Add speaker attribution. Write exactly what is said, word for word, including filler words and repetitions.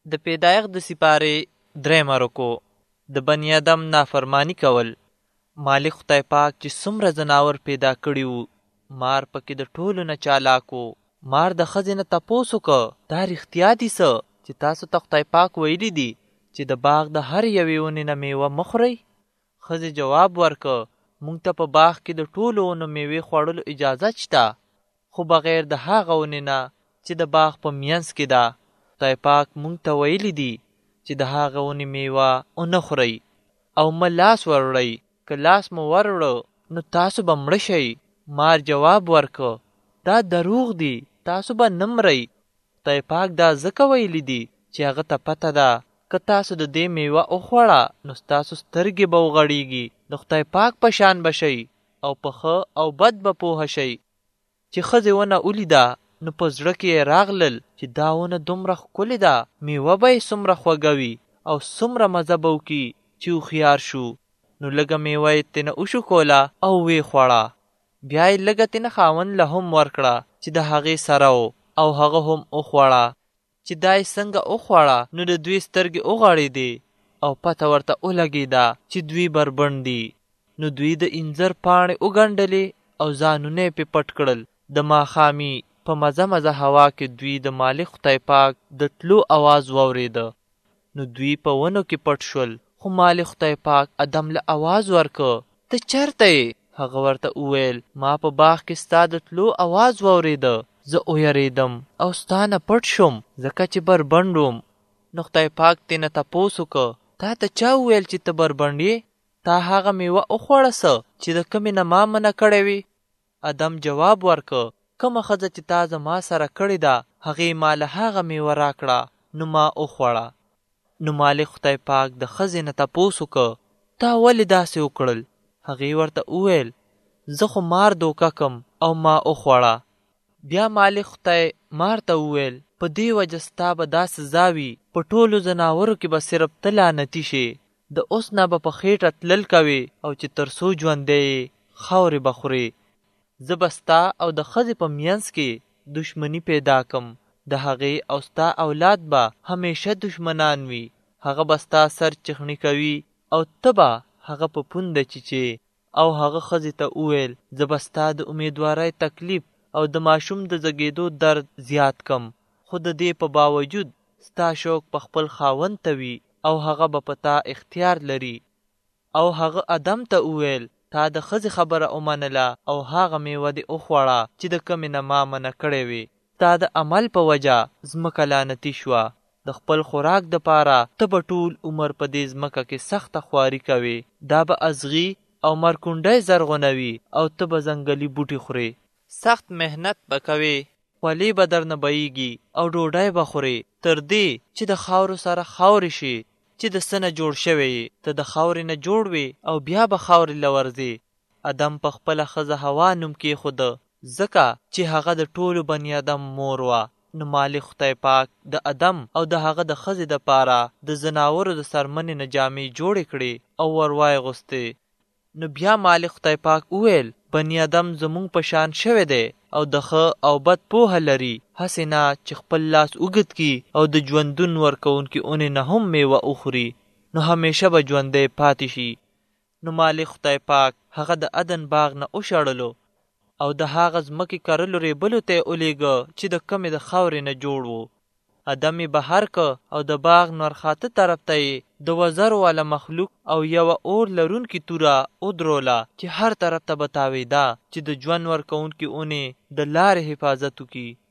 Speaker 1: د پیدایښت د سپارې درېیمه رکو د بني ادم نافرمانی کول. مالک خدای پاک چې څومره ځناور پیدا کړي وو، مار پکې د ټولو نه چالاک و. مار د ښځې نه تپوس وکړ دا رښتیا دي څه چې تاسو ته خدای پاک ویلي دي چې د باغ د هر یوې ونې نه میوه مه خورئ؟ ښځې جواب ورکړ موږ ته په باغ کې د ټولو ونو میوې خوړلو اجازه شته، خو بغیر د هغه ونې نه چې د باغ په منځ کې ده. خدای پاک موږ ته ویلي دي چې د هغه ونې میوه ونه خورئ او مه لاس وروړئ، که لاس مو وروړه نو تاسو به مړه شئ. مار جواب ورکړ دا دروغ دي، تاسو به نه مرئ. خدای پاک دا ځکه ویلي دي چې هغه ته پته ده که تاسو د دې میوه وخوړه نو ستاسو سترګې به وغړېږي، د خدای پاک په شان به شئ او په ښه او بد به پوهه شئ. چې ښځې ونه ولیده نو په زړه کې یې راغلل چې دا ونه دومره ښکلې ده، میوه به یې څومره خوږه وي او څومره مزه به وکړي. چې هوښیار شو نو لږه میوه یې ترېنه وشوکوله او ویې خوړه. بیا یې لږه ترېنه خاوند له هم ورکړه چې د هغې سره و او هغه هم وخوړه. چې دا یې څنګه وخوړه نو د دوی سترګې وغړېدې او پته ورته ولګېده چې دوی بربنډ دي. نو دوی د انځر پاڼې وګنډلې او ځانونه یې پې پټ کړل. د ماښامي په مزه مزه هوا کې دوی د مالک خدای پاک د تلو اواز واورېده. نو دوی په ونو کې پټ شول، خو مالک خدای پاک ادم له اواز ورکړ ته چېرته یې؟ هغه ورته وویل ما په باغ کې ستا د تلو اواز واورېده، زه ویرېدم او ستا نه پټ شوم ځکه چې بربنډ وم. نو خدای پاک ترېنه تپوس وکړ تا ته چا وویل چې ته بربنډ یې؟ تا هغه میوه وخوړه څه چې د کومې نه ما منع کړې وي؟ ادم جواب ورکړ کومه ښځه چې تا زما سره کړې ده هغې ما له هغه میوه راکړه نو ما وخوړه. نو مالک خدای پاک د ښځې نه تپوس وکړ تا ولې داسې وکړل؟ هغې ورته وویل زه خو مار دوکه کم او ما وخوړه. بیا مالک خدای مار ته وویل په دې وجه ستا به دا سزا وي، په ټولو ځناورو کې به صرف ته لعنتي شې. د اوس نه به په خېټه تلل کوې او چې تر څو ژوندی یې خاورې به خورې. زه به ستا او د ښځې په منځ کې دشمني پیدا کم، د هغې او ستا اولاد به همیشه دشمنان وي. هغه به ستا سر چخني کوي او ته به هغه په پونده چیچې. او هغه ښځې ته وویل زه به ستا د امیدوارۍ تکلیف او د ماشوم د زګېدو درد زیات کم، خو د دې په باوجود ستا شوق په خپل خاوند ته وي او هغه به په تا اختیار لري. او هغه ادم ته وویل تا د ښځې خبره ومنله او هغه میوه دې وخوړه چې د کومې نه ما منع کړې وې. ستا د عمل په وجه ځمکه لعنتي شوه، د خپل خوراک دپاره ته به ټول عمر په دې ځمکه کې سخته خواري کوې. دا به ازغي او مرکونډی زرغونوي او ته به ځنګلي بوټي خورې. سخت محنت به کوې، خولې به درنه بهیږي او ډوډۍ به خورې، تر دې چې د خاورو سره خاورې شي چې د څه نه جوړ شوی یې. ته د خاورې نه جوړ وې او بیا به خاورې له ورځې. ادم په خپله ښځه هوا نوم کېښوده ځکه چې هغه د ټولو بني ادم مور وه. نو مالک خدای پاک د ادم او د هغه د ښځې دپاره د ځناورو د څرمنې نه جامې جوړې کړې او ور وایغوستې. نو بیا مالک خدای پاک وویل بني ادم زمونږ په شان شوی دی او د ښه او بد پوهه لري، هسې نه چې خپل لاس اوږد کړي او د ژوندون ورکوونکي اونې نه هم میوه وخوري نو همیشه به ژوندی پاتې شي. نو مالک خدای پاک هغه د عدن باغ نه وشړلو او د هغه ځمکې کرلو ریبلو ته یې ولیږه چې د کمې د خاورې نه جوړ و. ادم یې بهر که او د باغ نورخاته طرف ته یې د وزرو والا مخلوق او یوه اور لرونکې توره ودروله چې هر طرف ته به تاوېده چې د ژوند ورکوونکي اونې د لارې حفاظت وکړي.